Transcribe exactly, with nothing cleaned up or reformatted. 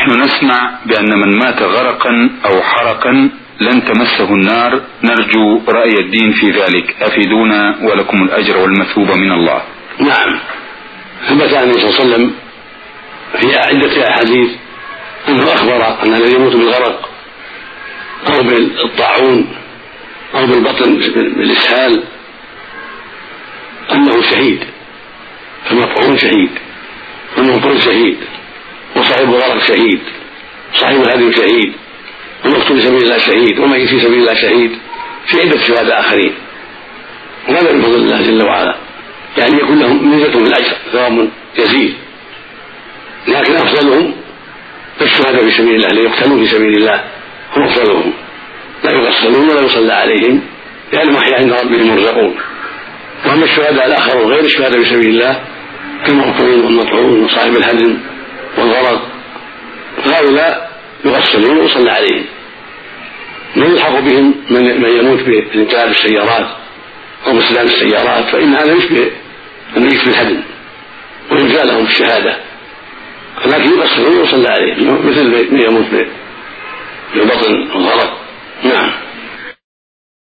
نحن نسمع بأن من مات غرقا أو حرقا لن تمسه النار، نرجو رأي الدين في ذلك، أفيدونا ولكم الأجر والمثوبة من الله. نعم، ثبت عن النبي صلى الله عليه وسلم في عدة أحاديث أنه أخبر أن الذي يموت بالغرق أو بالطاعون أو بالبطن بالإسهال أنه شهيد، فالمطعون شهيد والمبطون شهيد وصاحب الغرق شهيد، صاحب الهدم شهيد، والمقتول في سبيل الله شهيد، وميت في سبيل الله شهيد، في عدة شهداء آخرين، وهذا من فضل الله جل وعلا، يعني يكون لهم ميزة في الأجر ثواب يزيد، لكن أفضلهم الشهداء في سبيل الله ليقتلوا في سبيل الله، هم أفضلهم، لا يغسلون ولا يصلى عليهم لأنهم أحياء عند ربهم يرزقون. وأما الشهداء الآخرون غير الشهداء في سبيل الله كالمقتولين والمطعون وصاحب الهدم والغرق، فهؤلاء يغسلون ويصلى عليهم، من يلحق بهم من يموت بانقلاب السيارات أو بسلام السيارات، فإن هذا يشبه الميت بالهدم ويرجى لهم الشهادة، لكن يغسلون ويصلى عليهم مثل من يموت بالبطن والغرق. نعم.